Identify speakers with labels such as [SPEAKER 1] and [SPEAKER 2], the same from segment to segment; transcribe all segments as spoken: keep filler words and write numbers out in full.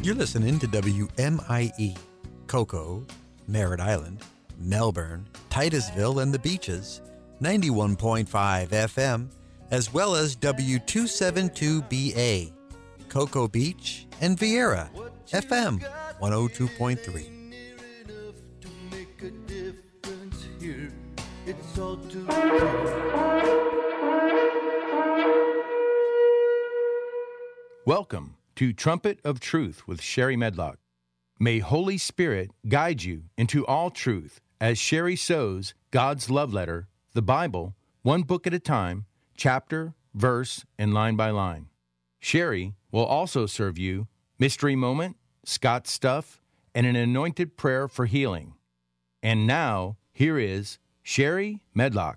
[SPEAKER 1] You're listening to W M I E, Cocoa, Merritt Island, Melbourne, Titusville, and the Beaches, ninety-one point five F M, as well as W two seventy-two B A, Cocoa Beach, and Vieira, F M one oh two point three.
[SPEAKER 2] Welcome to Trumpet of Truth with Sherry Medlock. May Holy Spirit guide you into all truth as Sherry sows God's love letter, the Bible, one book at a time, chapter, verse, and line by line. Sherry will also serve you Mystery Moment, Scott Stuff, and an anointed prayer for healing. And now, here is Sherry Medlock.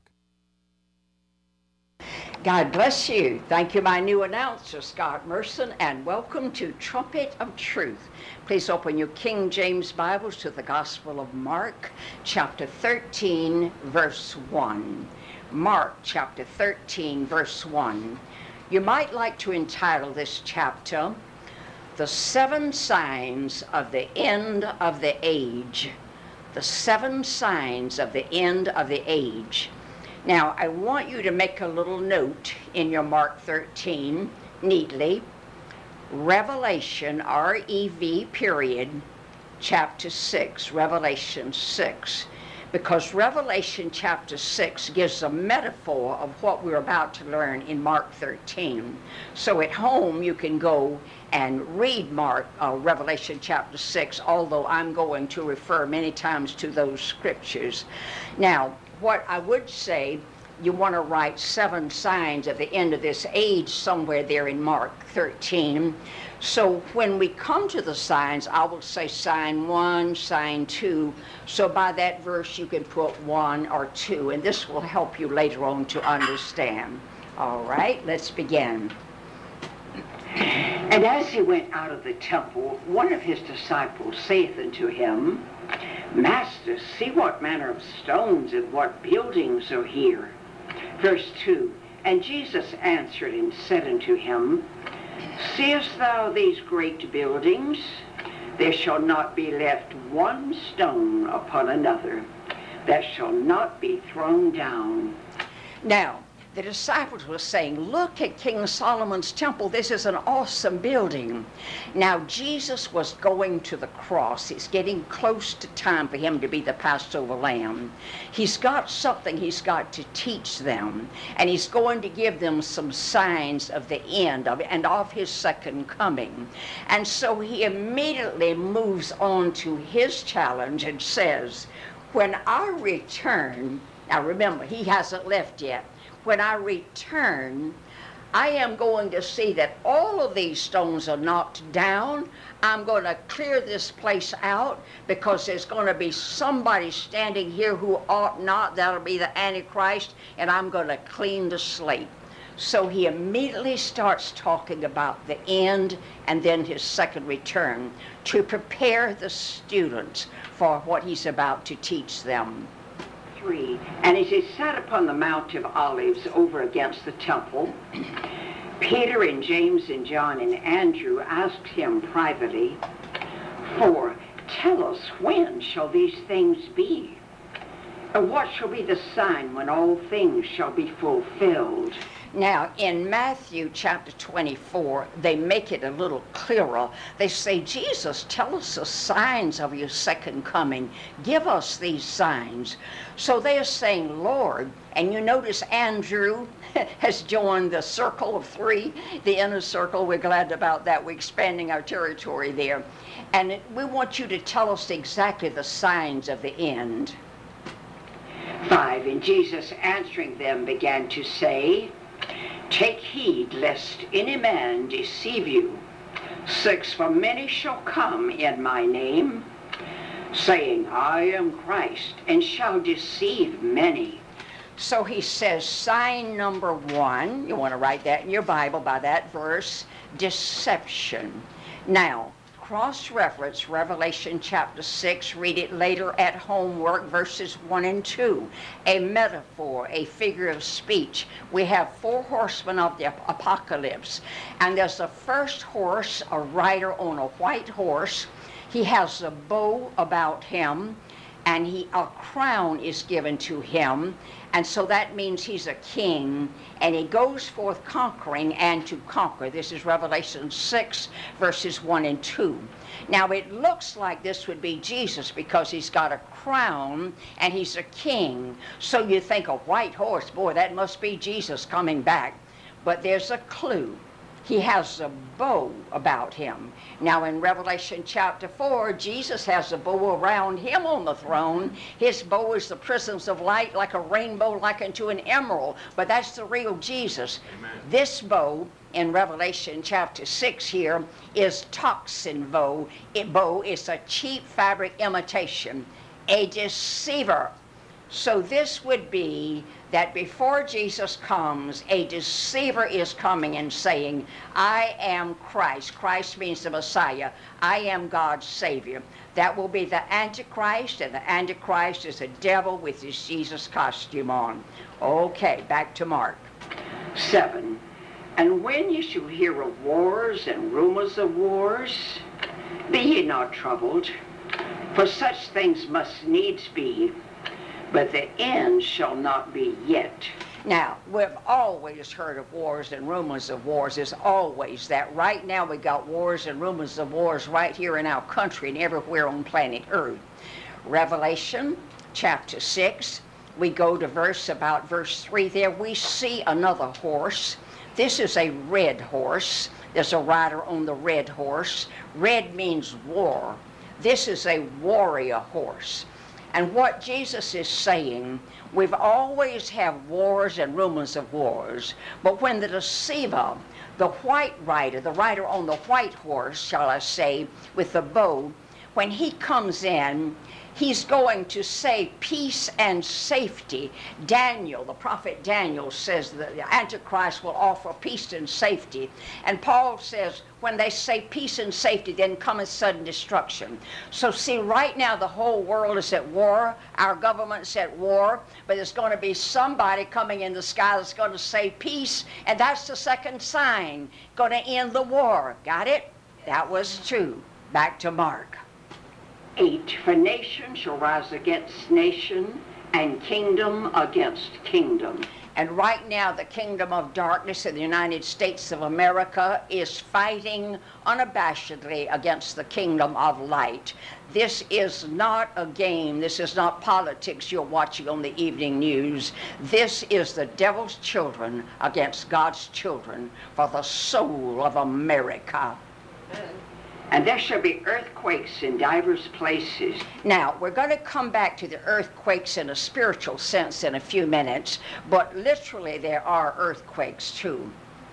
[SPEAKER 3] God bless you. Thank you, my new announcer, Scott Merson, and welcome to Trumpet of Truth. Please open your King James Bibles to the Gospel of Mark, chapter thirteen, verse one. Mark, chapter thirteen, verse one. You might like to entitle this chapter, The Seven Signs of the End of the Age. The Seven Signs of the End of the Age. Now, I want you to make a little note in your Mark thirteen, neatly. Revelation, R E V, period, chapter six, Revelation six. Because Revelation chapter six gives a metaphor of what we're about to learn in Mark thirteen. So at home you can go and read Mark, uh, Revelation chapter six, although I'm going to refer many times to those scriptures. Now, what I would say, you want to write seven signs of the end of this age somewhere there in Mark thirteen. So when we come to the signs, I will say sign one, sign two. So by that verse you can put one or two, and this will help you later on to understand. All right, let's begin.
[SPEAKER 4] And as he went out of the temple, one of his disciples saith unto him, Master, see what manner of stones and what buildings are here. Verse two, And Jesus answered and said unto him, Seest thou these great buildings? There shall not be left one stone upon another that shall not be thrown down.
[SPEAKER 3] Now, the disciples were saying, look at King Solomon's temple. This is an awesome building. Now, Jesus was going to the cross. It's getting close to time for him to be the Passover lamb. He's got something he's got to teach them, and he's going to give them some signs of the end of it and of his second coming. And so he immediately moves on to his challenge and says, when I return, now remember, he hasn't left yet. When I return, I am going to see that all of these stones are knocked down. I'm going to clear this place out because there's going to be somebody standing here who ought not. That'll be the Antichrist, and I'm going to clean the slate. So he immediately starts talking about the end and then his second return to prepare the students for what he's about to teach them.
[SPEAKER 4] And as he sat upon the Mount of Olives over against the temple, Peter and James and John and Andrew asked him privately, For tell us, when shall these things be? And what shall be the sign when all things shall be fulfilled?
[SPEAKER 3] Now, in Matthew chapter twenty-four, they make it a little clearer. They say, Jesus, tell us the signs of your second coming. Give us these signs. So they are saying, Lord, and you notice Andrew has joined the circle of three, the inner circle. We're glad about that. We're expanding our territory there. And it, we want you to tell us exactly the signs of the end.
[SPEAKER 4] Five, and Jesus answering them began to say, Take heed lest any man deceive you. Six, for many shall come in my name, saying, I am Christ, and shall deceive many.
[SPEAKER 3] So he says, sign number one, you want to write that in your Bible by that verse, deception. Now, cross-reference Revelation chapter six. Read it later at homework, verses one and two. A metaphor, a figure of speech. We have four horsemen of the apocalypse. And there's the first horse, a rider on a white horse. He has a bow about him, and he a crown is given to him. And so that means he's a king, and he goes forth conquering and to conquer. This is Revelation six, verses one and two. Now, it looks like this would be Jesus because he's got a crown and he's a king. So you think a white horse, boy, that must be Jesus coming back. But there's a clue. He has a bow about him. Now in Revelation chapter four, Jesus has a bow around him on the throne. His bow is the prisms of light, like a rainbow, like unto an emerald. But that's the real Jesus. Amen. This bow in Revelation chapter six here is toxin bow. It bow is a cheap fabric imitation, a deceiver. So this would be that before Jesus comes, a deceiver is coming and saying, I am Christ. Christ means the Messiah. I am God's Savior. That will be the Antichrist, and the Antichrist is a devil with his Jesus costume on. Okay, back to Mark.
[SPEAKER 4] Seven. And when ye shall hear of wars and rumors of wars, be ye not troubled, for such things must needs be, but the end shall not be yet.
[SPEAKER 3] Now, we've always heard of wars and rumors of wars. It's always that. Right now we got wars and rumors of wars right here in our country and everywhere on planet Earth. Revelation chapter six, we go to verse about verse three there. We see another horse. This is a red horse. There's a rider on the red horse. Red means war. This is a warrior horse. And what Jesus is saying, we've always had wars and rumors of wars, but when the deceiver, the white rider, the rider on the white horse, shall I say, with the bow, when he comes in, he's going to say peace and safety. Daniel, the prophet Daniel, says that the Antichrist will offer peace and safety. And Paul says, when they say peace and safety, then cometh sudden destruction. So see, right now the whole world is at war. Our government's at war. But there's going to be somebody coming in the sky that's going to say peace. And that's the second sign. Going to end the war. Got it? That was two. Back to Mark.
[SPEAKER 4] Eight. For nation shall rise against nation, and kingdom against kingdom.
[SPEAKER 3] And right now the kingdom of darkness in the United States of America is fighting unabashedly against the kingdom of light. This is not a game. This is not politics you're watching on the evening news. This is the devil's children against God's children for the soul of America.
[SPEAKER 4] And there shall be earthquakes in divers places.
[SPEAKER 3] Now, we're going to come back to the earthquakes in a spiritual sense in a few minutes, but literally there are earthquakes too.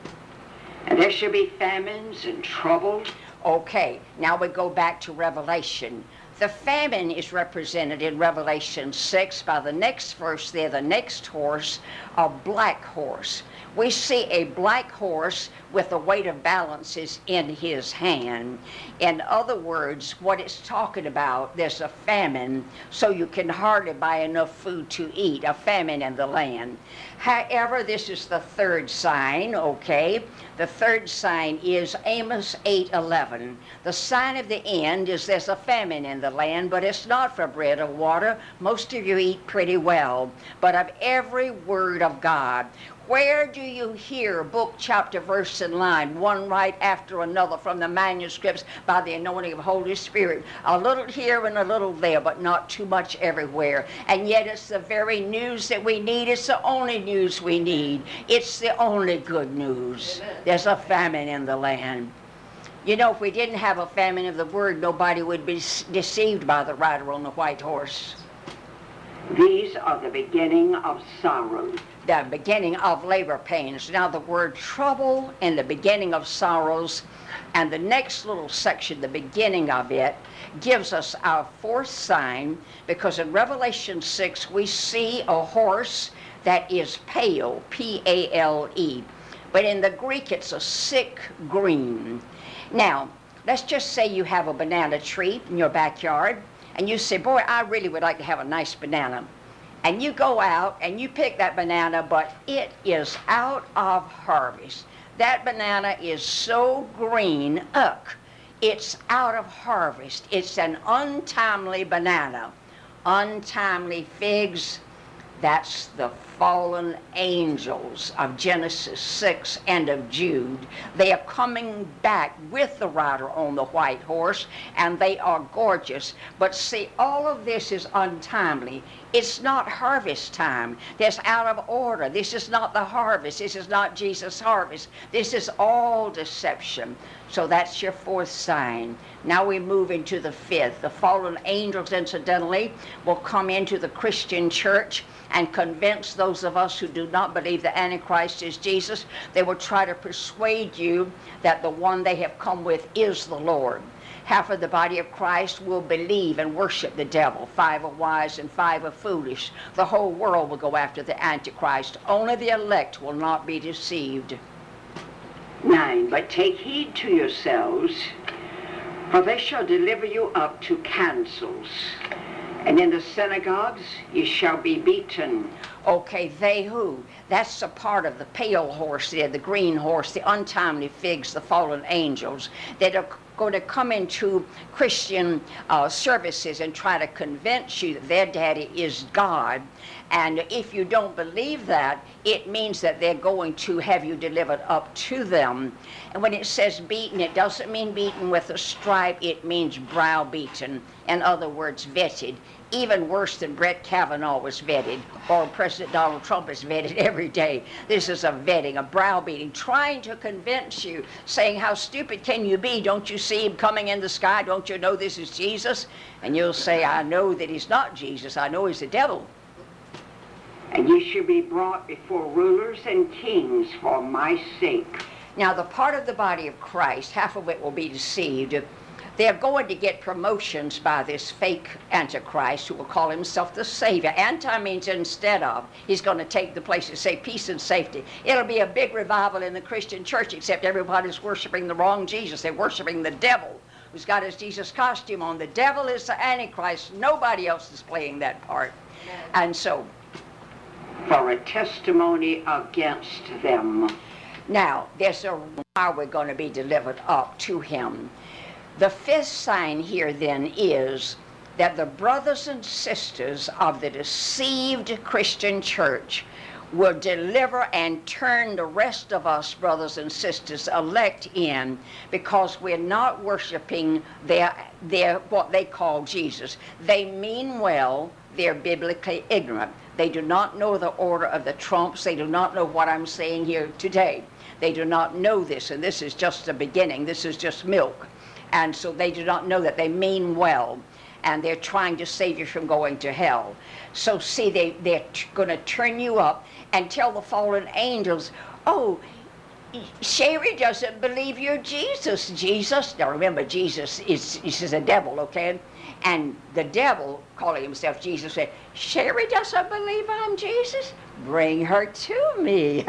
[SPEAKER 4] And there shall be famines and trouble.
[SPEAKER 3] Okay, now we go back to Revelation. The famine is represented in Revelation six by the next verse there, the next horse, a black horse. We see a black horse with the weight of balances in his hand. In other words, what it's talking about, there's a famine, so you can hardly buy enough food to eat, a famine in the land. However, this is the third sign, okay? The third sign is Amos eight eleven. The sign of the end is there's a famine in the land, but it's not for bread or water. Most of you eat pretty well, but of every word of God. Where do you hear book, chapter, verse, and line, one right after another from the manuscripts by the anointing of the Holy Spirit? A little here and a little there, but not too much everywhere. And yet it's the very news that we need. It's the only news we need. It's the only good news. Amen. There's a famine in the land. You know, if we didn't have a famine of the word, nobody would be deceived by the rider on the white horse.
[SPEAKER 4] These are the beginning of sorrow.
[SPEAKER 3] The beginning of labor pains. Now the word trouble and the beginning of sorrows, and the next little section, the beginning of it, gives us our fourth sign, because in Revelation six we see a horse that is pale, P A L E. But in the Greek it's a sick green. Now, let's just say you have a banana tree in your backyard, and you say, boy, I really would like to have a nice banana. And you go out and you pick that banana, but it is out of harvest. That banana is so green, ugh, it's out of harvest. It's an untimely banana. Untimely figs, that's the fallen angels of Genesis six and of Jude. They are coming back with the rider on the white horse, and they are gorgeous. But see, all of this is untimely. It's not harvest time. That's out of order. This is not the harvest. This is not Jesus' harvest. This is all deception. So that's your fourth sign. Now we move into the fifth. The fallen angels, incidentally, will come into the Christian church and convince those of us who do not believe the Antichrist is Jesus. They will try to persuade you that the one they have come with is the Lord. Half of the body of Christ will believe and worship the devil. Five are wise and five are foolish. The whole world will go after the Antichrist. Only the elect will not be deceived.
[SPEAKER 4] Nine, but take heed to yourselves, for they shall deliver you up to councils, and in the synagogues ye shall be beaten.
[SPEAKER 3] Okay, they who? That's a part of the pale horse there, the green horse, the untimely figs, the fallen angels, that are going to come into Christian uh, services and try to convince you that their daddy is God. And if you don't believe that, it means that they're going to have you delivered up to them. And when it says beaten, it doesn't mean beaten with a stripe. It means browbeaten. In other words, vetted. Even worse than Brett Kavanaugh was vetted, or President Donald Trump is vetted every day. This is a vetting, a browbeating, trying to convince you, saying, how stupid can you be? Don't you see him coming in the sky? Don't you know this is Jesus? And you'll say, I know that he's not Jesus. I know he's the devil.
[SPEAKER 4] And ye shall be brought before rulers and kings for my sake.
[SPEAKER 3] Now, the part of the body of Christ, half of it will be deceived. They're going to get promotions by this fake Antichrist who will call himself the Savior. Anti means instead of. He's going to take the place and say peace and safety. It'll be a big revival in the Christian church, except everybody's worshiping the wrong Jesus. They're worshiping the devil, who's got his Jesus costume on. The devil is the Antichrist. Nobody else is playing that part. And so,
[SPEAKER 4] for a testimony against them.
[SPEAKER 3] Now, there's a why we're going to be delivered up to him. The fifth sign here then is that the brothers and sisters of the deceived Christian church will deliver and turn the rest of us, brothers and sisters, elect in, because we're not worshiping their, their what they call Jesus. They mean well, they're biblically ignorant. They do not know the order of the trumps. They do not know what I'm saying here today. They do not know this, and this is just the beginning. This is just milk. And so they do not know that. They mean well, and they're trying to save you from going to hell. So see, they, they're t- going to turn you up and tell the fallen angels, oh, Sherry doesn't believe you're Jesus. Jesus, now remember, Jesus is, is a devil, okay? And the devil, calling himself Jesus, said, Sherry doesn't believe I'm Jesus? Bring her to me.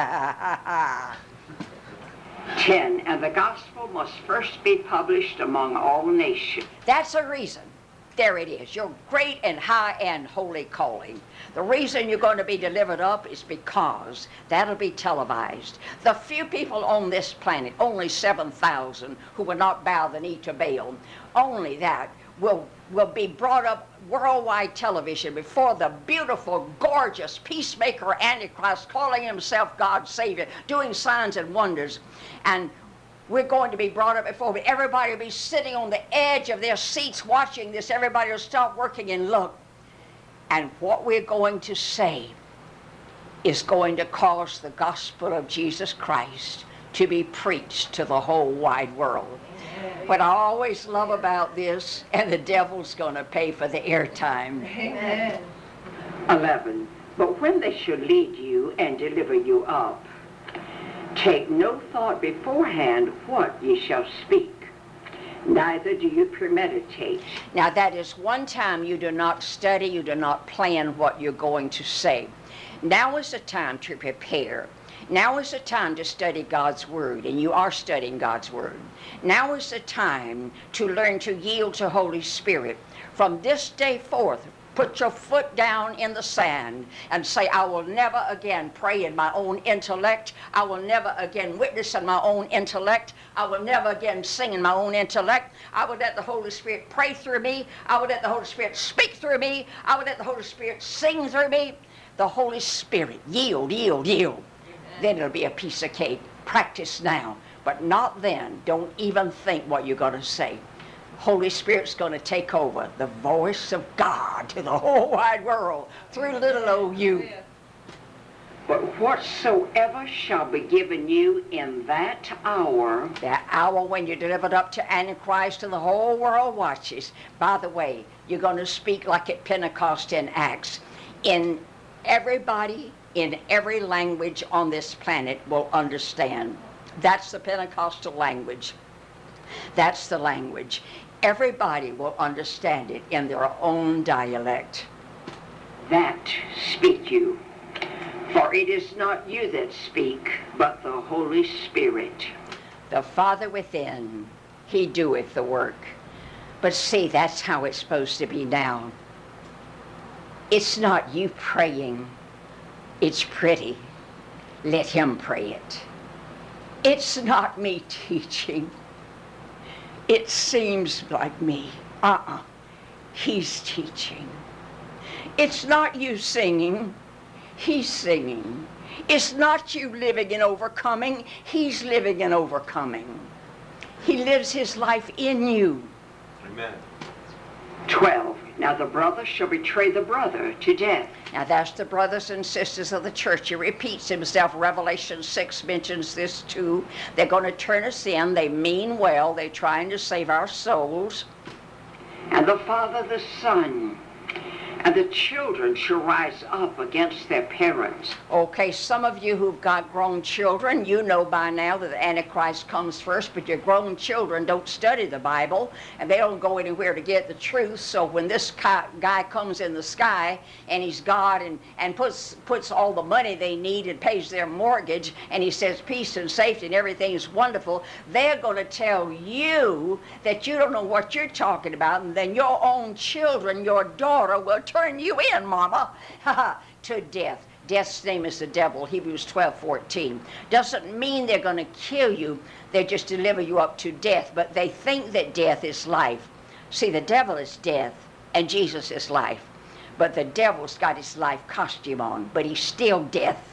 [SPEAKER 4] Ten, and the gospel must first be published among all nations.
[SPEAKER 3] That's the reason. There it is, your great and high and holy calling. The reason you're going to be delivered up is because that'll be televised. The few people on this planet, only seven thousand, who will not bow the knee to Baal, only that will, will be brought up worldwide television before the beautiful, gorgeous peacemaker Antichrist, calling himself God's Savior, doing signs and wonders. And we're going to be brought up before, but everybody will be sitting on the edge of their seats watching this. Everybody will stop working and look. And what we're going to say is going to cause the gospel of Jesus Christ to be preached to the whole wide world. What I always love about this, and the devil's going to pay for the airtime.
[SPEAKER 4] Amen. Eleven, but when they shall lead you and deliver you up, take no thought beforehand what ye shall speak, neither do you premeditate.
[SPEAKER 3] Now that is one time you do not study, you do not plan what you're going to say. Now is the time to prepare. Now is the time to study God's Word, and you are studying God's Word. Now is the time to learn to yield to Holy Spirit. From this day forth, put your foot down in the sand and say, I will never again pray in my own intellect. I will never again witness in my own intellect. I will never again sing in my own intellect. I will let the Holy Spirit pray through me. I will let the Holy Spirit speak through me. I will let the Holy Spirit sing through me. The Holy Spirit, yield, yield, yield. Amen. Then it'll be a piece of cake. Practice now, but not then. Don't even think what you're going to say. Holy Spirit's going to take over, the voice of God to the whole wide world through little old you.
[SPEAKER 4] But whatsoever shall be given you in that hour,
[SPEAKER 3] that hour when you're delivered up to Antichrist and the whole world watches. By the way, you're going to speak like at Pentecost in Acts. In everybody, in every language on this planet will understand. That's the Pentecostal language. That's the language. Everybody will understand it in their own dialect.
[SPEAKER 4] That speak you. For it is not you that speak, but the Holy Spirit.
[SPEAKER 3] The Father within, he doeth the work. But see, that's how it's supposed to be now. It's not you praying. It's pretty. Let him pray it. It's not me teaching. It seems like me. Uh-uh. He's teaching. It's not you singing. He's singing. It's not you living and overcoming. He's living and overcoming. He lives his life in you.
[SPEAKER 5] Amen.
[SPEAKER 4] twelve. Now the brother shall betray the brother to death.
[SPEAKER 3] Now that's the brothers and sisters of the church. He repeats himself. Revelation six mentions this too. They're going to turn us in. They mean well. They're trying to save our souls.
[SPEAKER 4] And the father, the son, and the children shall rise up against their parents.
[SPEAKER 3] Okay, some of you who've got grown children, you know by now that the Antichrist comes first, but your grown children don't study the Bible, and they don't go anywhere to get the truth. So when this guy comes in the sky, and he's God, and, and puts, puts all the money they need and pays their mortgage, and he says peace and safety and everything is wonderful, they're going to tell you that you don't know what you're talking about, and then your own children, your daughter, will turn you in, mama, to death. Death's name is the devil, Hebrews twelve fourteen. Doesn't mean they're going to kill you. They just deliver you up to death. But they think that death is life. See, the devil is death, and Jesus is life. But the devil's got his life costume on, but he's still death.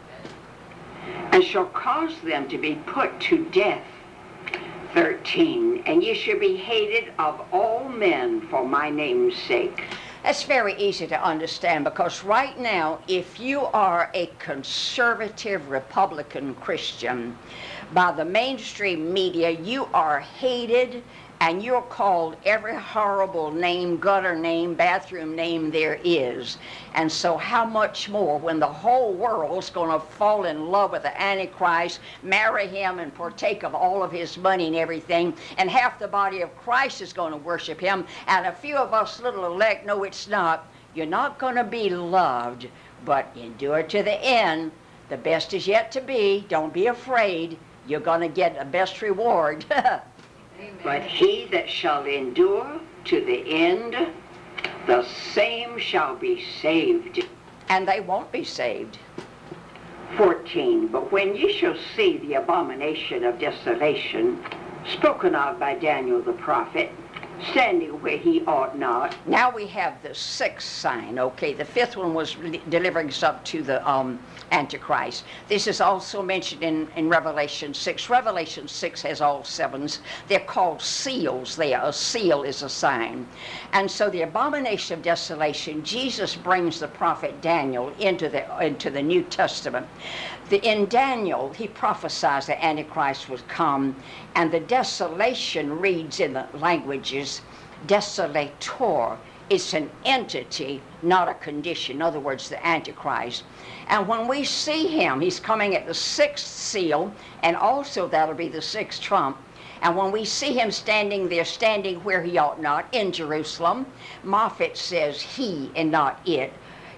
[SPEAKER 4] And shall cause them to be put to death. thirteen. And ye shall be hated of all men for my name's sake.
[SPEAKER 3] That's very easy to understand, because right now, if you are a conservative Republican Christian, by the mainstream media, you are hated and you're called every horrible name, gutter name, bathroom name there is. And so how much more when the whole world's going to fall in love with the Antichrist, marry him and partake of all of his money and everything, and half the body of Christ is going to worship him, and a few of us little elect, no it's not. You're not going to be loved, but endure to the end. The best is yet to be. Don't be afraid. You're going to get the best reward.
[SPEAKER 4] But he that shall endure to the end, the same shall be saved.
[SPEAKER 3] And they won't be saved.
[SPEAKER 4] fourteen. But when ye shall see the abomination of desolation, spoken of by Daniel the prophet, standing where he ought not.
[SPEAKER 3] Now we have the sixth sign. Okay, the fifth one was delivering us up to the um, Antichrist. This is also mentioned in, in Revelation six. Revelation six has all sevens. They're called seals there. A seal is a sign. And so the abomination of desolation, Jesus brings the prophet Daniel into the, into the New Testament. The, in Daniel, he prophesies that Antichrist would come, and the desolation reads in the languages, desolator. It's an entity, not a condition. In other words, the Antichrist. And when we see him, he's coming at the sixth seal, and also that'll be the sixth trump. And when we see him standing there, standing where he ought not, in Jerusalem, Moffat says he and not it.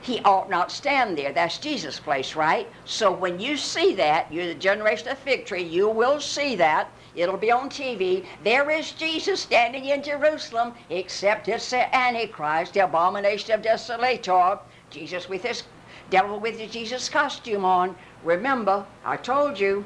[SPEAKER 3] he ought not stand there. That's Jesus' place, right? So when you see that, you're the generation of fig tree, you will see that. It'll be on T V. There is Jesus standing in Jerusalem, except it's the Antichrist, the abomination of desolator. Jesus with his devil with his Jesus costume on. Remember, I told you.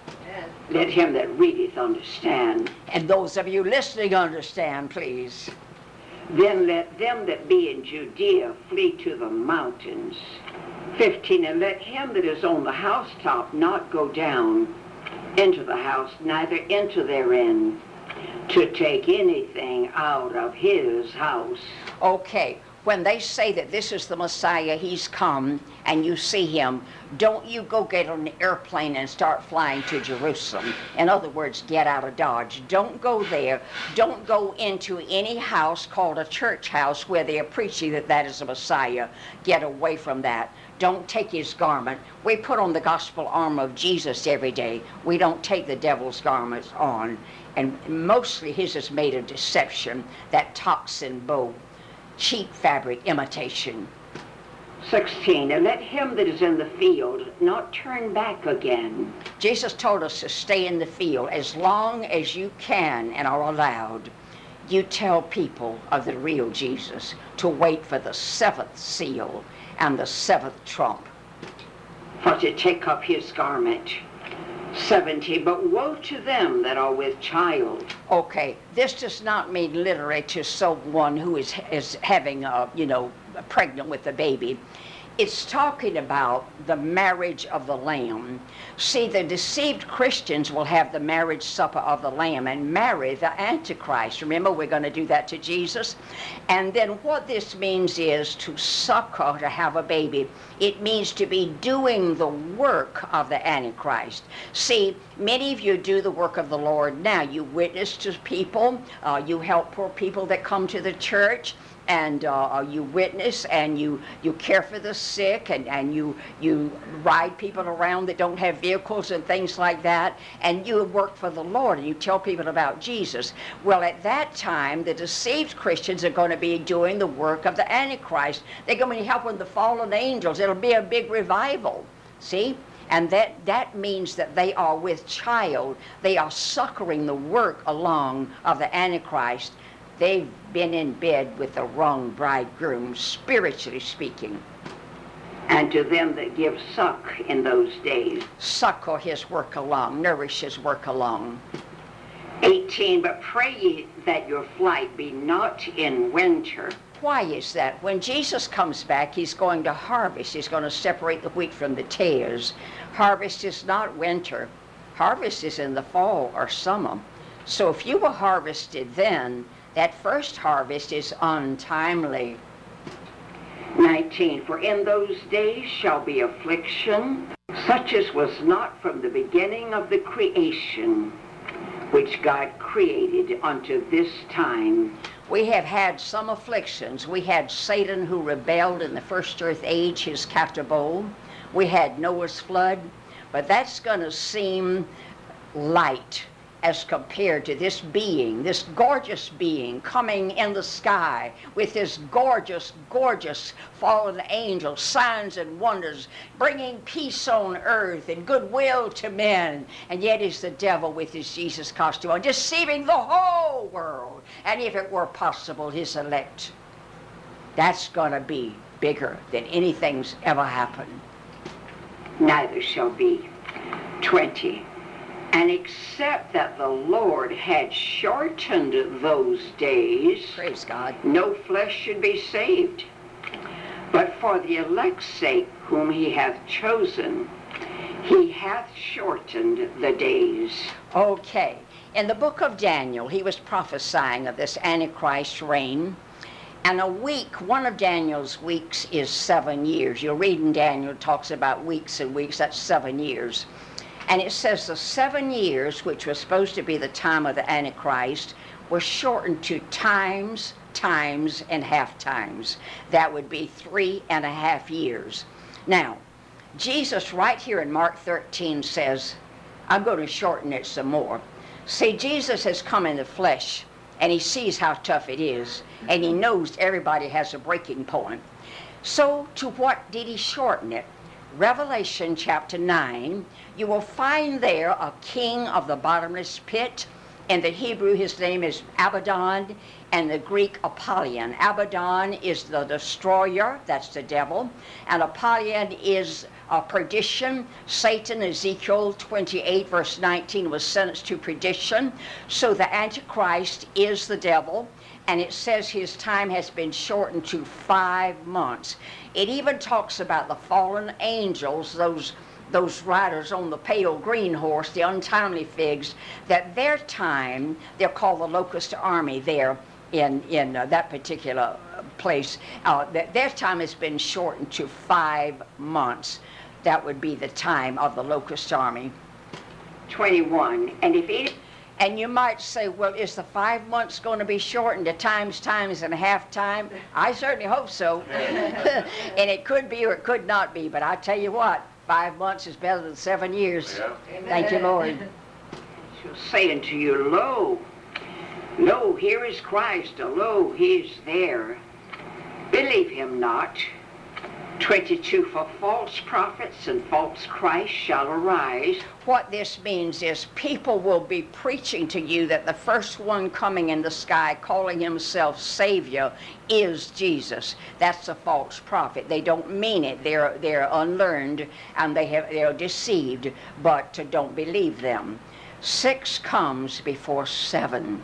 [SPEAKER 4] Let him that readeth understand.
[SPEAKER 3] And those of you listening understand, please.
[SPEAKER 4] Then let them that be in Judea flee to the mountains. fifteen, and let him that is on the housetop not go down into the house, neither into therein, to take anything out of his house.
[SPEAKER 3] Okay, when they say that this is the Messiah, he's come, and you see him, don't you go get on an airplane and start flying to Jerusalem. In other words, get out of Dodge. Don't go there. Don't go into any house called a church house where they are preaching that that is a Messiah. Get away from that. Don't take his garment. We put on the gospel armor of Jesus every day. We don't take the devil's garments on. And mostly his is made of deception, that toxin bow, cheap fabric imitation.
[SPEAKER 4] sixteen, and let him that is in the field not turn back again.
[SPEAKER 3] Jesus told us to stay in the field as long as you can and are allowed. You tell people of the real Jesus to wait for the seventh seal and the seventh trump.
[SPEAKER 4] For to take up his garment. seventy, but woe to them that are with child.
[SPEAKER 3] Okay, this does not mean literally to someone who is is having a, you know, pregnant with a baby. It's talking about the marriage of the Lamb. See, the deceived Christians will have the marriage supper of the Lamb and marry the Antichrist. Remember, we're going to do that to Jesus. And then what this means is to suckle, to have a baby. It means to be doing the work of the Antichrist. See, many of you do the work of the Lord now. You witness to people. Uh, you help poor people that come to the church. And uh, you witness and you, you care for the sick and, and you, you ride people around that don't have vehicles and things like that. And you work for the Lord and you tell people about Jesus. Well, at that time, the deceived Christians are going to be doing the work of the Antichrist. They're going to be helping the fallen angels. It'll be a big revival. See? And that, that means that they are with child. They are succouring the work along of the Antichrist. They've been in bed with the wrong bridegroom, spiritually speaking.
[SPEAKER 4] And to them that give suck in those days.
[SPEAKER 3] Succor his work along, nourish his work along.
[SPEAKER 4] eighteen, but pray ye that your flight be not in winter.
[SPEAKER 3] Why is that? When Jesus comes back, he's going to harvest. He's going to separate the wheat from the tares. Harvest is not winter. Harvest is in the fall or summer. So if you were harvested then, that first harvest is untimely.
[SPEAKER 4] nineteen, for in those days shall be affliction, such as was not from the beginning of the creation, which God created unto this time.
[SPEAKER 3] We have had some afflictions. We had Satan who rebelled in the first earth age, his catabole. We had Noah's flood. But that's going to seem light as compared to this being, this gorgeous being coming in the sky with this gorgeous, gorgeous fallen angel, signs and wonders, bringing peace on earth and goodwill to men. And yet is the devil with his Jesus costume on, deceiving the whole world. And if it were possible, his elect. That's going to be bigger than anything's ever happened.
[SPEAKER 4] Neither shall be. twenty. And except that the Lord had shortened those days,
[SPEAKER 3] praise God,
[SPEAKER 4] no flesh should be saved. But for the elect's sake, whom he hath chosen, he hath shortened the days.
[SPEAKER 3] Okay. In the book of Daniel, he was prophesying of this Antichrist reign. And a week, one of Daniel's weeks is seven years. You'll read in Daniel, it talks about weeks and weeks. That's seven years. And it says the seven years, which was supposed to be the time of the Antichrist, were shortened to times, times, and half times. That would be three and a half years. Now, Jesus right here in Mark thirteen says, I'm going to shorten it some more. See, Jesus has come in the flesh, and he sees how tough it is, and he knows everybody has a breaking point. So to what did he shorten it? Revelation chapter nine, you will find there a king of the bottomless pit. In the Hebrew, his name is Abaddon, and the Greek, Apollyon. Abaddon is the destroyer, that's the devil, and Apollyon is uh, perdition. Satan, Ezekiel twenty-eight, verse nineteen, was sentenced to perdition. So the Antichrist is the devil, and it says his time has been shortened to five months. It even talks about the fallen angels, those those riders on the pale green horse, the untimely figs, that their time, they're called the locust army there in, in uh, that particular place, uh, that their time has been shortened to five months. That would be the time of the locust army.
[SPEAKER 4] twenty-one, and if it...
[SPEAKER 3] And you might say, well, is the five months going to be shortened to times, times, and a half time? I certainly hope so. And it could be or it could not be, but I tell you what, five months is better than seven years. Yeah. Thank you, Lord.
[SPEAKER 4] She'll say unto you, Lo, lo, here is Christ, lo, he is there. Believe him not. twenty-two, for false prophets and false Christ shall arise.
[SPEAKER 3] What this means is people will be preaching to you that the first one coming in the sky calling himself Savior is Jesus. That's a false prophet. They don't mean it. They're, they're unlearned and they have, they're deceived, but uh, don't believe them. Six comes before seven.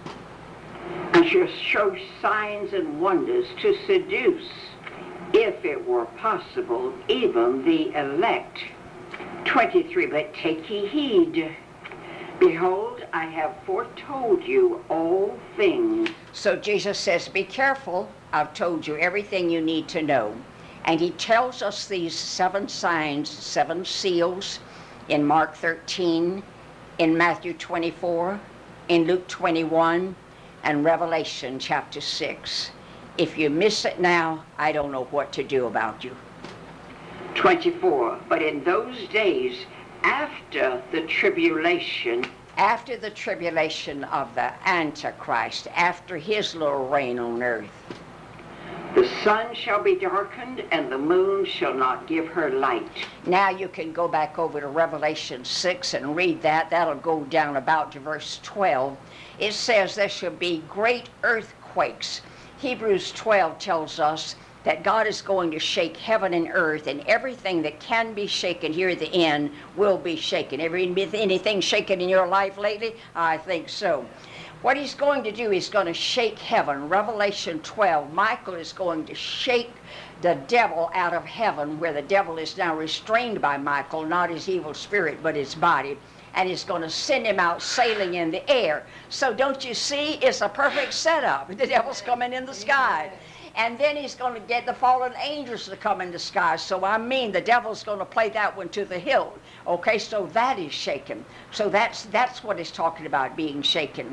[SPEAKER 4] And shall show signs and wonders to seduce, if it were possible, even the elect. twenty-three, but take ye heed. Behold, I have foretold you all things.
[SPEAKER 3] So Jesus says, be careful. I've told you everything you need to know. And he tells us these seven signs, seven seals in Mark thirteen, in Matthew twenty-four, in Luke twenty-one, and Revelation chapter six. If you miss it now, I don't know what to do about you.
[SPEAKER 4] twenty-four, but in those days after the tribulation,
[SPEAKER 3] after the tribulation of the Antichrist, after his little reign on earth,
[SPEAKER 4] the sun shall be darkened and the moon shall not give her light.
[SPEAKER 3] Now you can go back over to Revelation six and read that. That'll go down about to verse twelve. It says there shall be great earthquakes. Hebrews twelve tells us that God is going to shake heaven and earth, and everything that can be shaken here at the end will be shaken. Ever anything shaken in your life lately? I think so. What he's going to do, he's going to shake heaven. Revelation twelve, Michael is going to shake the devil out of heaven, where the devil is now restrained by Michael, not his evil spirit, but his body. And he's going to send him out sailing in the air. So don't you see, it's a perfect setup. The devil's coming in the sky. And then he's going to get the fallen angels to come in the sky. So I mean, the devil's going to play that one to the hilt. Okay, so that is shaken. So that's, that's what it's talking about, being shaken.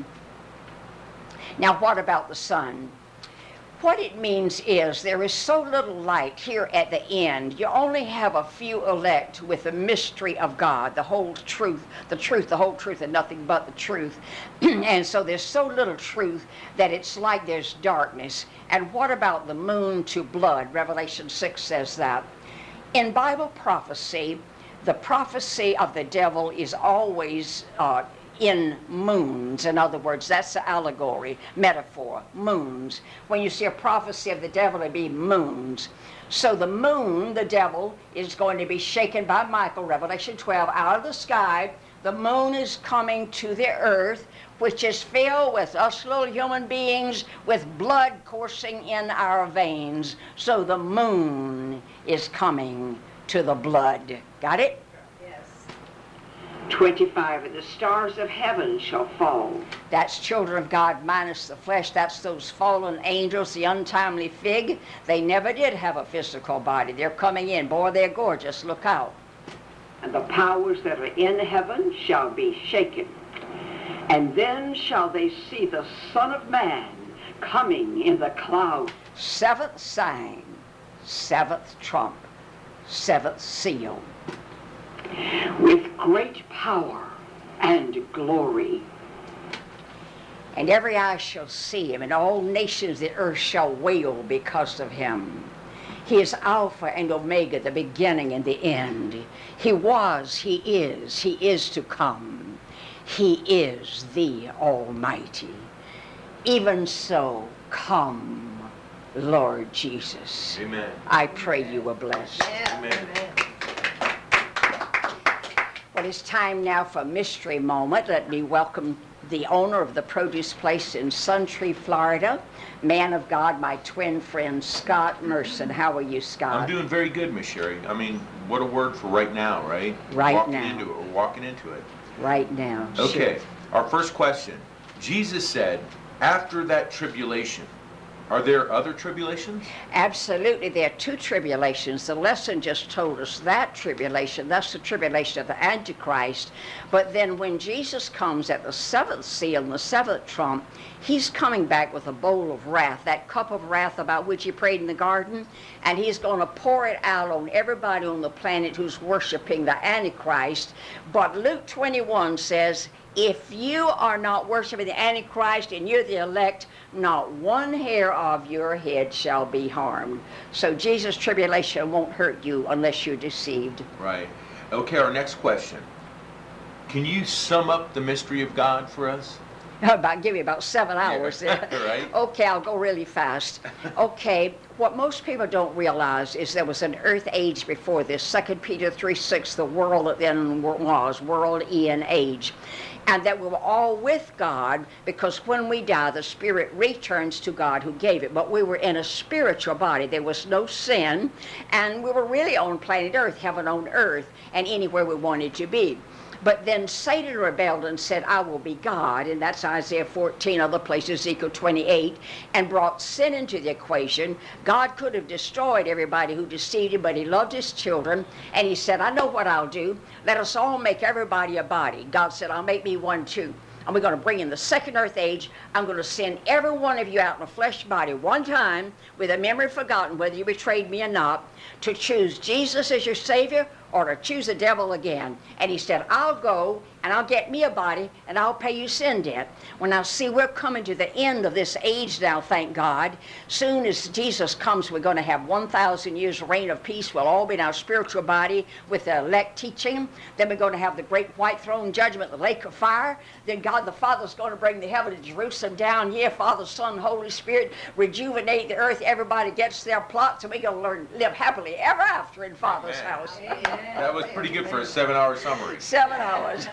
[SPEAKER 3] Now, what about the sun? What it means is there is so little light here at the end. You only have a few elect with the mystery of God, the whole truth, the truth, the whole truth, and nothing but the truth. And so there's so little truth that it's like there's darkness. And what about the moon to blood? Revelation six says that. In Bible prophecy, the prophecy of the devil is always uh, in moons. In other words, that's the allegory, metaphor, moons. When you see a prophecy of the devil, it'd be moons. So the moon, the devil, is going to be shaken by Michael, Revelation twelve, out of the sky. The moon is coming to the earth, which is filled with us little human beings with blood coursing in our veins. So the moon is coming to the blood. Got it?
[SPEAKER 4] twenty-five, and the stars of heaven shall fall.
[SPEAKER 3] That's children of God minus the flesh. That's those fallen angels, the untimely fig. They never did have a physical body. They're coming in. Boy, they're gorgeous. Look out.
[SPEAKER 4] And the powers that are in heaven shall be shaken. And then shall they see the Son of Man coming in the cloud.
[SPEAKER 3] Seventh sign, seventh trump, seventh seal.
[SPEAKER 4] With great power and glory.
[SPEAKER 3] And every eye shall see him, and all nations of the earth shall wail because of him. He is Alpha and Omega, the beginning and the end. He was, he is, he is to come. He is the Almighty. Even so, come, Lord Jesus.
[SPEAKER 5] Amen.
[SPEAKER 3] I pray you were blessed.
[SPEAKER 5] Amen.
[SPEAKER 3] Well, it's time now for a mystery moment. Let me welcome the owner of the produce place in Suntree, Florida, man of God, my twin friend, Scott Merson. How are you, Scott?
[SPEAKER 5] I'm doing very good, Miss Sherry. I mean, what a word for right now, right?
[SPEAKER 3] Right
[SPEAKER 5] walking
[SPEAKER 3] now.
[SPEAKER 5] Into it. We're walking into it.
[SPEAKER 3] Right now.
[SPEAKER 5] Okay.
[SPEAKER 3] Sure.
[SPEAKER 5] Our first question. Jesus said, after that tribulation, are there other tribulations?
[SPEAKER 3] Absolutely. There are two tribulations. The lesson just told us that tribulation, that's the tribulation of the Antichrist. But then when Jesus comes at the seventh seal and the seventh trump, he's coming back with a bowl of wrath, that cup of wrath about which he prayed in the garden, and he's going to pour it out on everybody on the planet who's worshiping the Antichrist. But Luke twenty-one says, if you are not worshiping the Antichrist and you're the elect, not one hair of your head shall be harmed. So Jesus' tribulation won't hurt you unless you're deceived.
[SPEAKER 5] Right. Okay, our next question. Can you sum up the mystery of God for us?
[SPEAKER 3] About give me about seven hours there.
[SPEAKER 5] Right.
[SPEAKER 3] Okay, I'll go really fast. Okay, what most people don't realize is there was an earth age before this. Second Peter three six, the world that then was, world, Eon, age. And that we were all with God, because when we die, the spirit returns to God who gave it. But we were in a spiritual body. There was no sin, and we were really on planet Earth, heaven on earth, and anywhere we wanted to be. But then Satan rebelled and said, I will be God, and that's Isaiah fourteen, other places, Ezekiel twenty-eight, and brought sin into the equation. God could have destroyed everybody who deceived him, but he loved his children, and he said, I know what I'll do. Let us all make everybody a body. God said, I'll make me one too. And we're going to bring in the second earth age. I'm going to send every one of you out in a flesh body one time with a memory forgotten, whether you betrayed me or not, to choose Jesus as your Savior or to choose the devil again. And he said, I'll go and I'll get me a body and I'll pay you sin debt. Well, now see, we're coming to the end of this age now, thank God. Soon as Jesus comes, we're going to have one thousand years reign of peace. We'll all be in our spiritual body with the elect teaching. Then we're going to have the great white throne judgment, the lake of fire. Then God the Father's going to bring the heaven of Jerusalem down here. Father, Son, Holy Spirit, rejuvenate the earth. Everybody gets their plots, and we're going to learn live happily ever after in Father's
[SPEAKER 5] Amen.
[SPEAKER 3] house.
[SPEAKER 5] That was pretty good for a seven-hour summary.
[SPEAKER 3] Seven hours.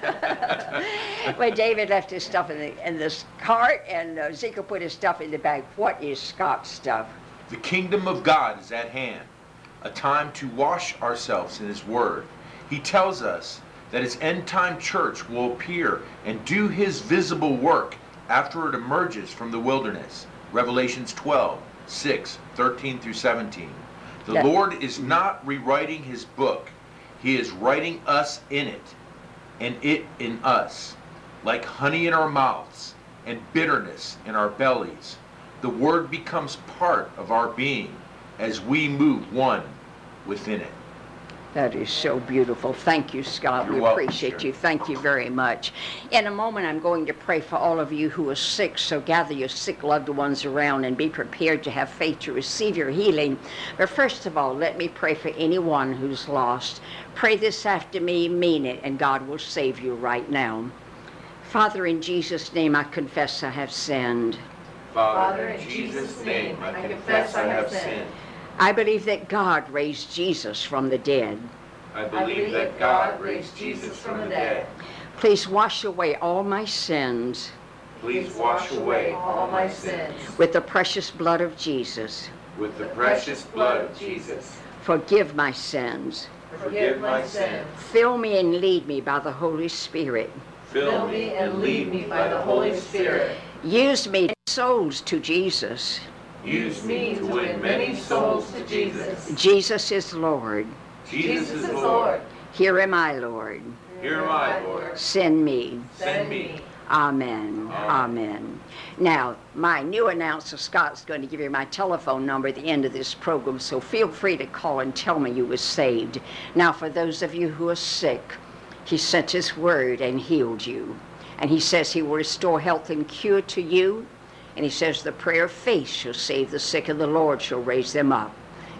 [SPEAKER 3] Well, David left his stuff in, the, in this cart, and uh, Ezekiel put his stuff in the bag. What is Scott's stuff?
[SPEAKER 5] The kingdom of God is at hand, a time to wash ourselves in his word. He tells us that his end-time church will appear and do his visible work after it emerges from the wilderness. Revelations twelve, six, thirteen through seventeen. The
[SPEAKER 3] Yeah.
[SPEAKER 5] Lord is not rewriting his book. He is writing us in it, and it in us, like honey in our mouths and bitterness in our bellies. The word becomes part of our being as we move one within it.
[SPEAKER 3] That is so beautiful. Thank you, Scott.
[SPEAKER 5] You're
[SPEAKER 3] we
[SPEAKER 5] welcome,
[SPEAKER 3] appreciate
[SPEAKER 5] Sharon.
[SPEAKER 3] you. Thank you very much. In a moment, I'm going to pray for all of you who are sick, so gather your sick loved ones around and be prepared to have faith to receive your healing. But first of all, let me pray for anyone who's lost. Pray this after me, mean it, and God will save you right now. Father, in Jesus' name, I confess I have sinned.
[SPEAKER 5] Father, in Jesus' name, I confess I have sinned.
[SPEAKER 3] I believe that God raised Jesus from the dead.
[SPEAKER 5] I believe that God raised Jesus from the dead.
[SPEAKER 3] Please wash away all my sins
[SPEAKER 5] Please wash away all my sins
[SPEAKER 3] with the precious blood of Jesus.
[SPEAKER 5] with the precious blood of Jesus.
[SPEAKER 3] Forgive my sins.
[SPEAKER 5] Forgive my sins.
[SPEAKER 3] Fill me and lead me by the Holy Spirit.
[SPEAKER 5] Fill me and lead me by the Holy Spirit.
[SPEAKER 3] Use me to souls to Jesus.
[SPEAKER 5] Use me to win many souls to Jesus.
[SPEAKER 3] Jesus is Lord.
[SPEAKER 5] Jesus is Lord.
[SPEAKER 3] Here am I, Lord.
[SPEAKER 5] Here am I, Lord.
[SPEAKER 3] Send me.
[SPEAKER 5] Send me.
[SPEAKER 3] Amen. Amen. Now, my new announcer, Scott's going to give you my telephone number at the end of this program, so feel free to call and tell me you were saved. Now, for those of you who are sick, he sent his word and healed you. And he says he will restore health and cure to you. And he says the prayer of faith shall save the sick, and the Lord shall raise them up.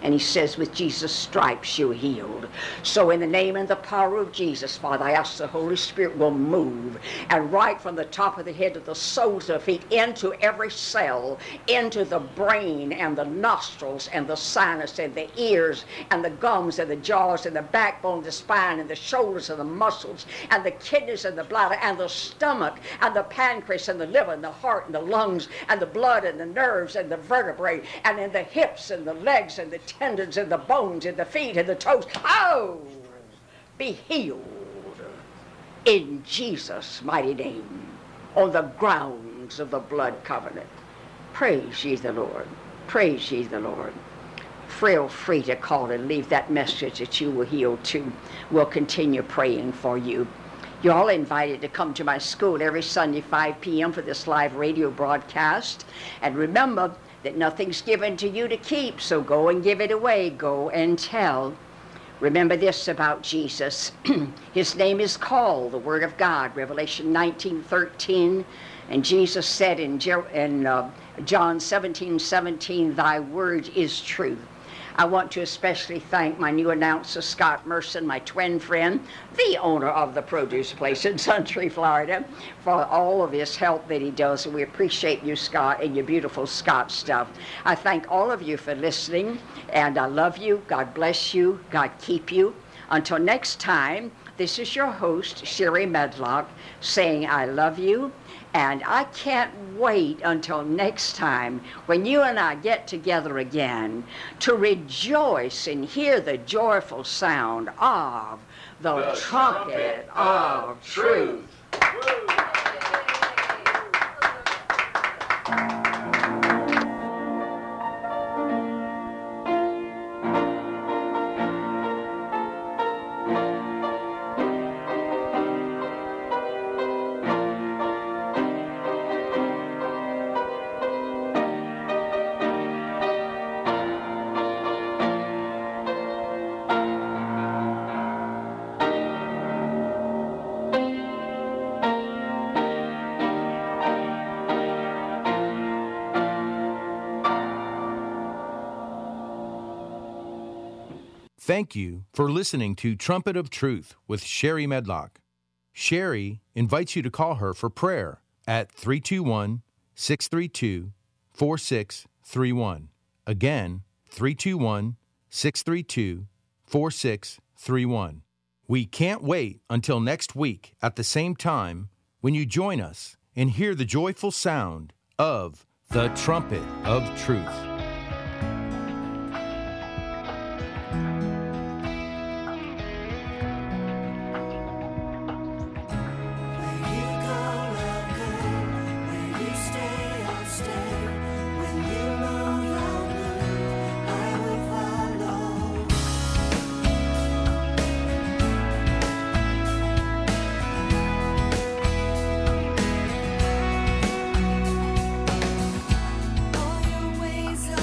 [SPEAKER 3] And he says, with Jesus' stripes you're healed. So in the name and the power of Jesus, Father, I ask the Holy Spirit will move, and right from the top of the head to the soles of the feet, into every cell, into the brain and the nostrils and the sinus and the ears and the gums and the jaws and the backbone, the spine and the shoulders and the muscles and the kidneys and the bladder and the stomach and the pancreas and the liver and the heart and the lungs and the blood and the nerves and the vertebrae, and in the hips and the legs and the tendons and the bones and the feet and the toes. Oh, be healed in Jesus' mighty name on the grounds of the blood covenant. Praise ye the Lord. Praise ye the Lord. Feel free to call and leave that message that you were healed too. We'll continue praying for you. You're all invited to come to my school every Sunday, five p.m. for this live radio broadcast. And remember that nothing's given to you to keep, so go and give it away. Go and tell. Remember this about Jesus. His name is called the Word of God, Revelation nineteen thirteen. And Jesus said in, Jer- in uh, John seventeen seventeen, thy word is truth. I want to especially thank my new announcer, Scott Merson, my twin friend, the owner of the produce place in Suntree, Florida, for all of his help that he does. And we appreciate you, Scott, and your beautiful Scott stuff. I thank all of you for listening, and I love you. God bless you. God keep you. Until next time, this is your host, Sherry Medlock, saying I love you. And I can't wait until next time when you and I get together again to rejoice and hear the joyful sound of the, the trumpet, trumpet of truth.
[SPEAKER 2] Thank you for listening to Trumpet of Truth with Sherry Medlock. Sherry invites you to call her for prayer at three two one, six three two, four six three one. Again, three two one, six three two, four six three one. We can't wait until next week at the same time when you join us and hear the joyful sound of the Trumpet of Truth.
[SPEAKER 6] All your ways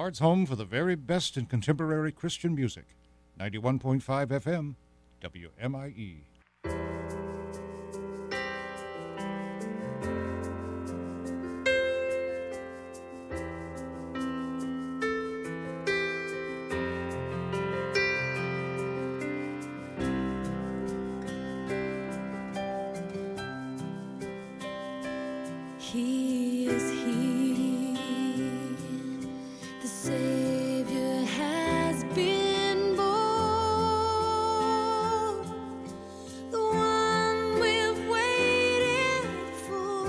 [SPEAKER 6] Bard's home for the very best in contemporary Christian music. ninety-one point five F M, W M I E.
[SPEAKER 7] He is here, the Savior has been born, the one we've waited for,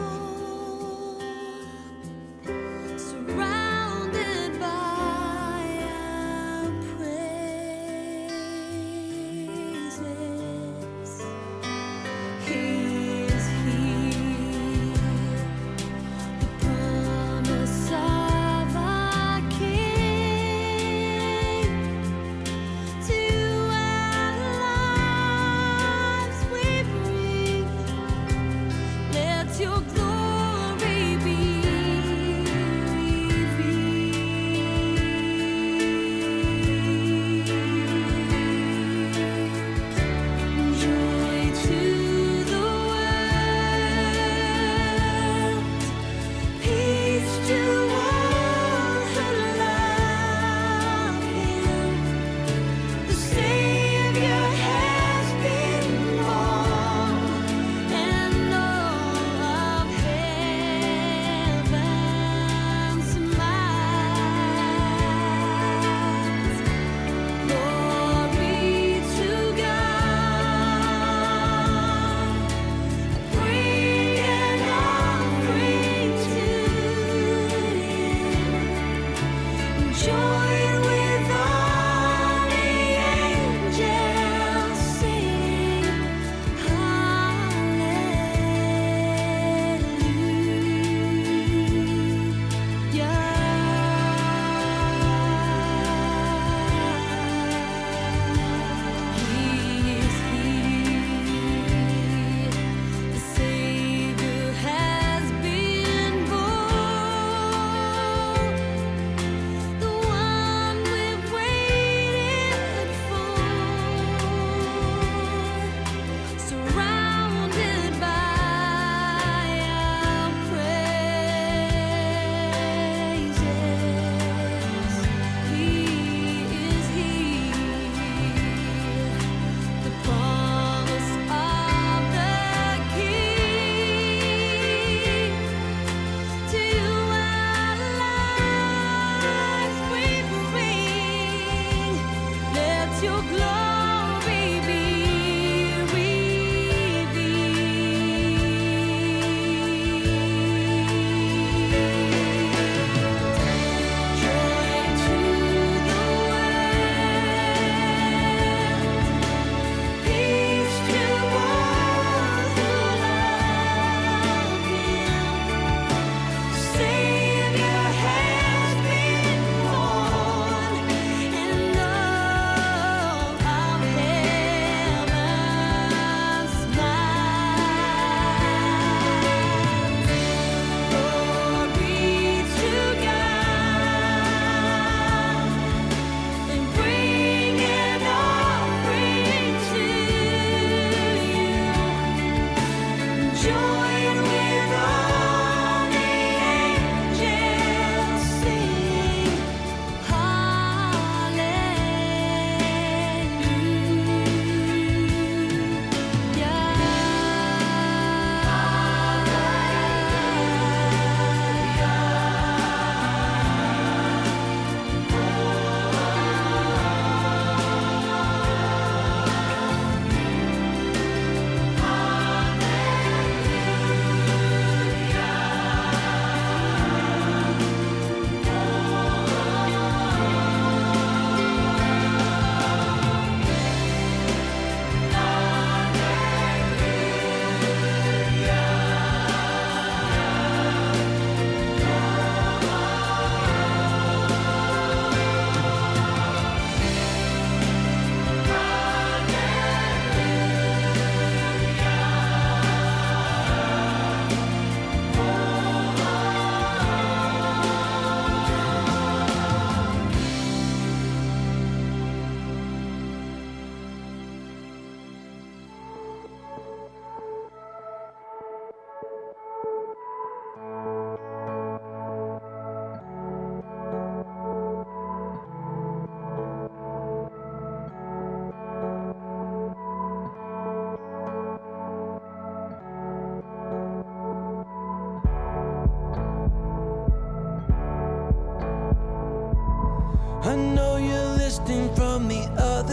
[SPEAKER 7] surrounded by our praises. He is here.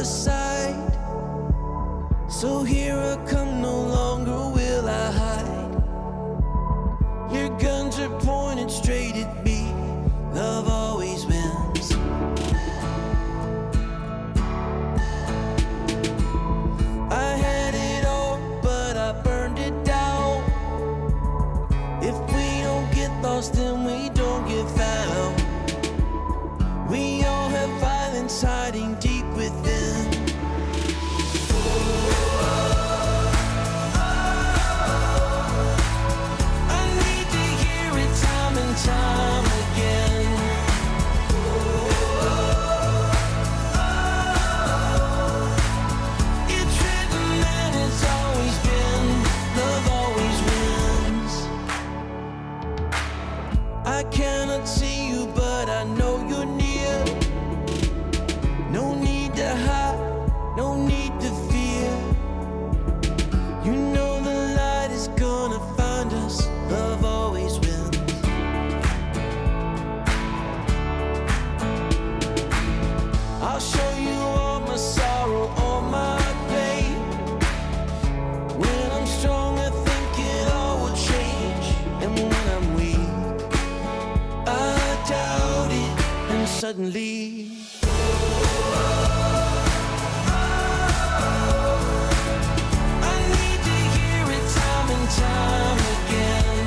[SPEAKER 8] other side. So here I come, no longer will I hide. Your guns are pointed straight at me. Love always wins. I had it all, but I burned it down. If we don't get lost, then we don't get found. We all have violence hiding deep within. I need to hear it time and time again. It's written and it's always been, love always wins. I cannot see you, but I know you're near. No need to hide, no need to fear. You know the light is gonna find us. Love always wins. I'll show you all my sorrow, all my pain. When I'm strong, I think it all will change. And when I'm weak, I doubt it, and suddenly I need to hear it time and time again.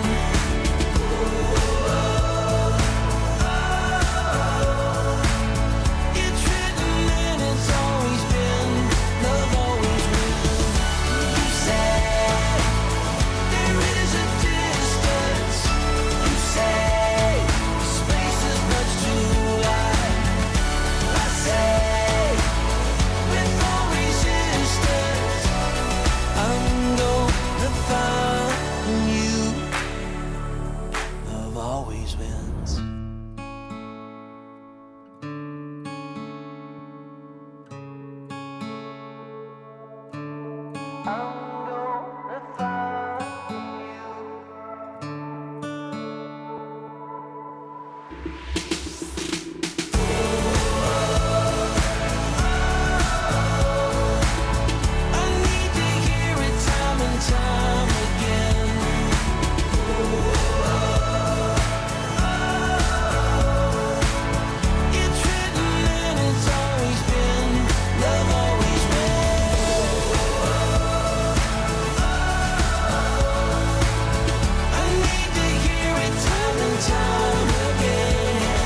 [SPEAKER 8] It's written and it's always been, love always wins. You say there is a distance. You say space is much too wide. I say with all resistance, I'm gonna find you. Love always wins. I'm gonna find you. I need to hear it time and time again. It's written and it's always been, love always wins. I need to hear it time and time again.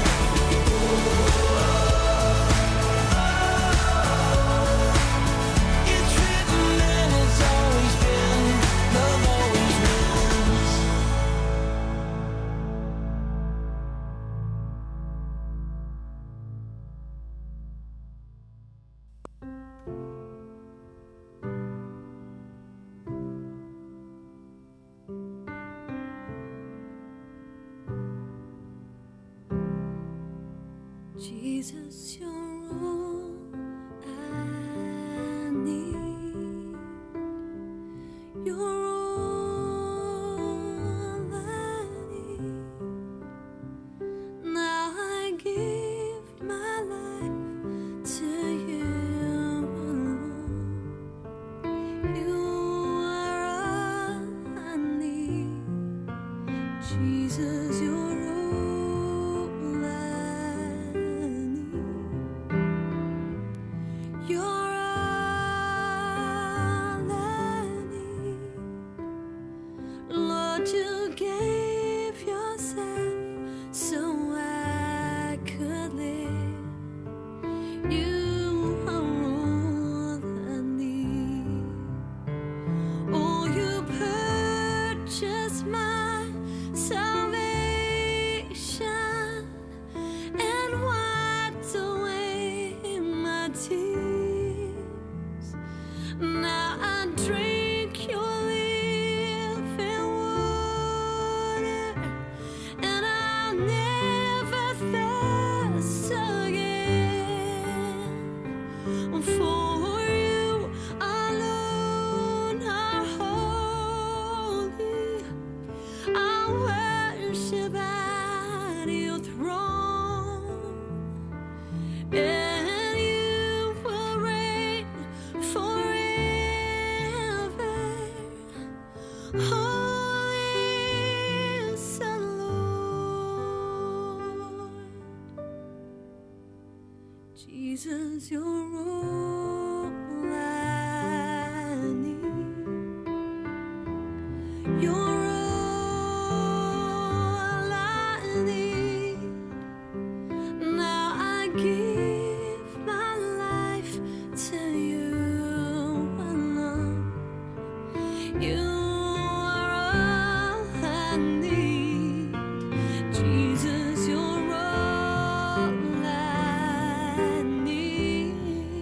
[SPEAKER 8] It's written and it's always been, love always wins.
[SPEAKER 7] Jesus, you're all I need. You're all I need. Now I give my life to you alone. You are all I need. Jesus, you're all I need. You're all I need. Lord, you gave yourself so I could live. You are all I need. Oh, you purchased my salvation and wiped away my tears. Now I drink your living water, and I'll never thirst again. For you alone are holy. I worship at your throne, and you will reign You are all I need. Jesus, you're all I need.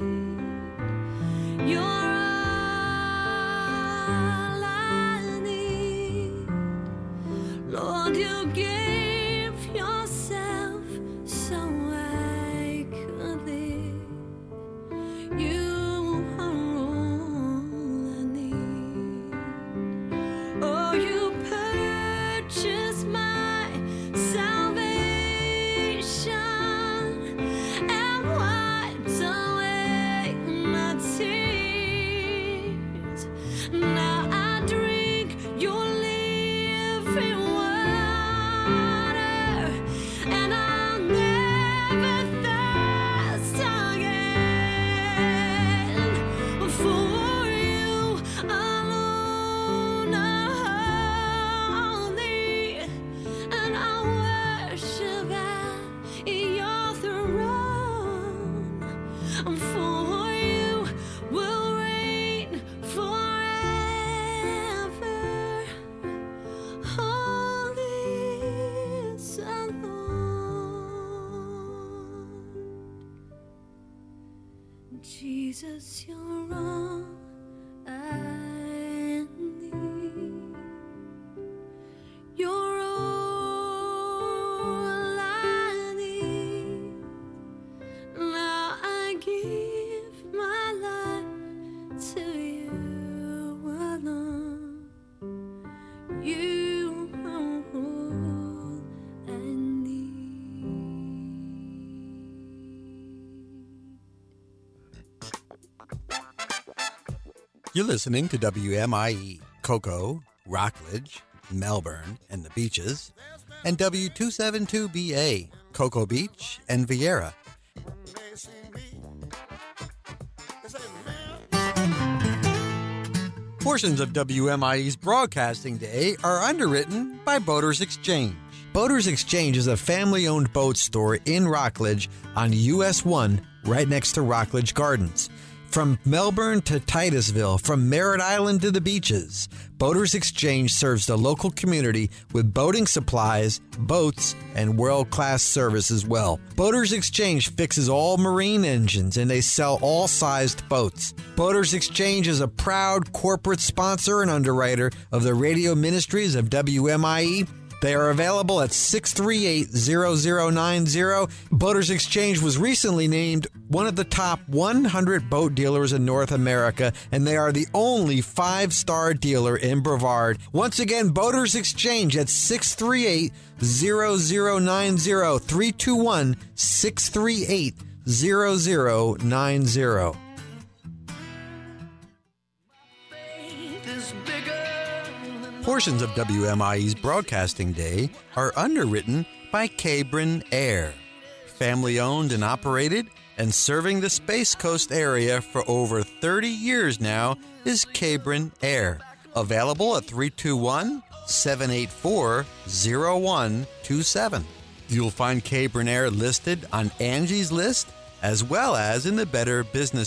[SPEAKER 7] You're all I need. Lord, you gave yourself so I could live. You are all I need. Oh, you purchased my salvation and wiped away my tears. Now I drink your living water, and I'll never thirst again. For you alone are holy, and I worship at your throne. For you will reign forever. Holy is the Lord. Jesus, you're all I need. You're all I need. Now I give my life to you alone. You are all I need.
[SPEAKER 1] You're listening to W M I E, Cocoa, Rockledge, Melbourne, and the Beaches, and W two seventy-two B A, Cocoa Beach and Vieira. Portions of W M I E's broadcasting day are underwritten by Boaters Exchange. Boaters Exchange is a family-owned boat store in Rockledge on U S one, right next to Rockledge Gardens. From Melbourne to Titusville, from Merritt Island to the Beaches, Boaters Exchange serves the local community with boating supplies, boats, and world-class service as well. Boaters Exchange fixes all marine engines, and they sell all sized boats. Boaters Exchange is a proud corporate sponsor and underwriter of the radio ministries of W M I E. They are available at six three eight, zero zero nine zero. Boaters Exchange was recently named one of the top one hundred boat dealers in North America, and they are the only five-star dealer in Brevard. Once again, Boaters Exchange at six three eight, zero zero nine zero, three two one, six three eight, zero zero nine zero. Portions of W M I E's broadcasting day are underwritten by Cabrin Air. Family owned and operated and serving the Space Coast area for over thirty years now is Cabrin Air. Available at three two one, seven eight four, zero one two seven. You'll find Cabrin Air listed on Angie's List as well as in the Better Business